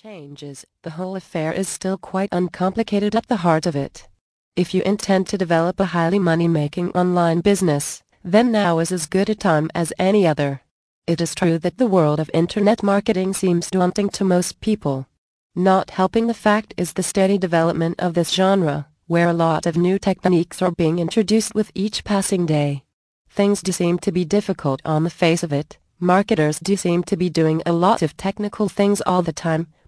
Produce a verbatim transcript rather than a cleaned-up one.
changes, the whole affair is still quite uncomplicated at the heart of it. If you intend to develop a highly money-making online business, then now is as good a time as any other. It is true that the world of internet marketing seems daunting to most people. Not helping the fact is the steady development of this genre, where a lot of new techniques are being introduced with each passing day. Things do seem to be difficult on the face of it. Marketers do seem to be doing a lot of technical things all the time,